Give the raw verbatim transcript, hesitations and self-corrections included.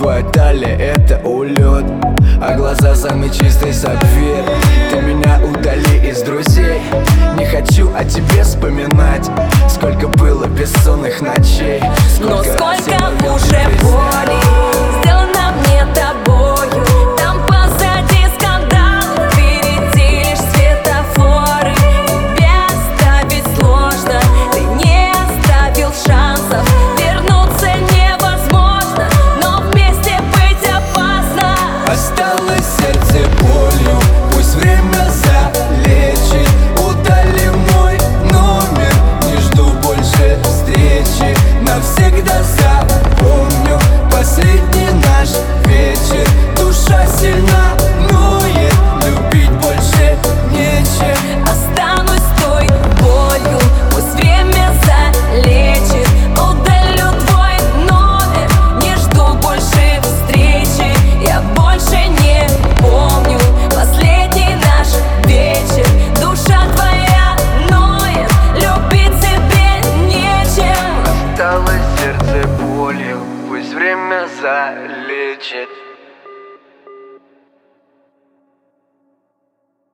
Твоя талия — это улет, а глаза самый чистый сапфир. Ты меня удали из друзей, не хочу о тебе вспоминать. Сколько было бессонных ночей, но сколько раз уже боли сделано мне тобою. Там позади скандал, впереди лишь светофоры. Тебя оставить сложно, ты не оставил шансов. Вернуться невозможно, но вместе быть опасно. Осталось сердце болью, пусть время залечит. Удали мой номер, не жду больше встречи. Навсегда запомню последний наш вечер. Душа сильна, ноет, любить больше нечем. Останусь с той болью, пусть время залечит. Удалю твой номер, не жду больше встречи. Я больше не помню последний наш вечер. Душа твоя ноет, любить тебе нечем. Осталось сердце болью, пусть время залечит.